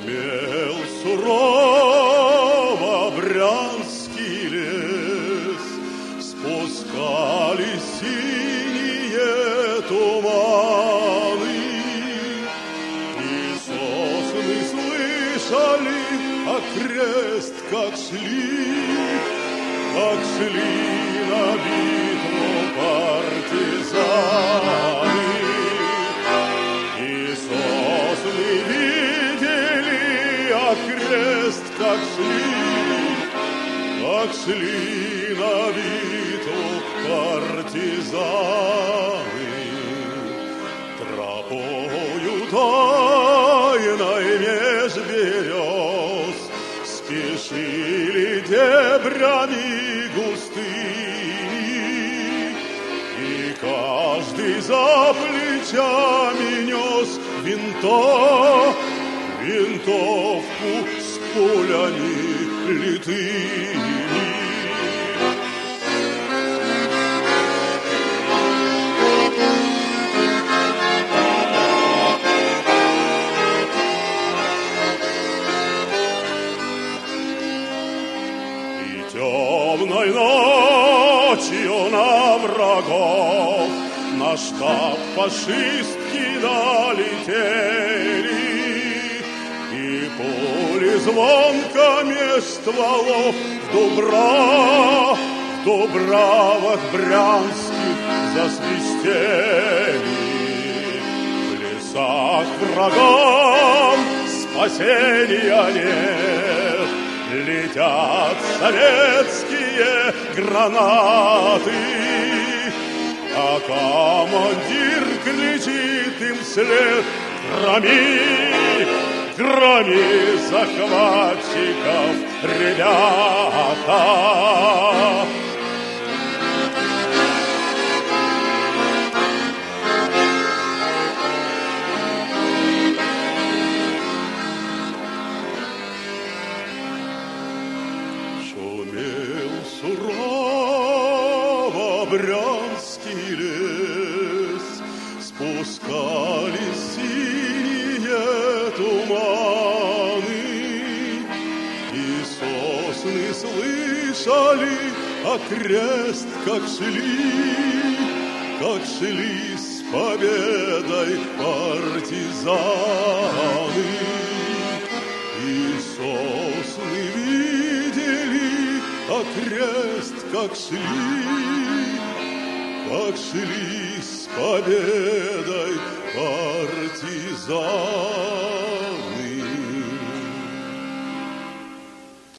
Шумел сурово Брянский лес, спускались синие туманы, и сосны слышали окрест, как шли на битву партизаны. И сосны видели окрест, как шли на битву партизаны. Тропою тайной меж берез спешили дебрями густыми, и каждый за плечами нес винтовку с пулями литыми. Темной ночью на врагов на штаб фашистки долетели, и пули звонко меж стволов в дубравах брянских засвистели. В лесах врагам спасения нет, летят советские гранаты, а командир кричит им вслед: громи захватчиков, ребята. Шумел сурово Брянский лес, спускались синие туманы, и сосны слышали окрест, как шли с победой партизаны. И сосны видели окрест, как шли с победой партизаны.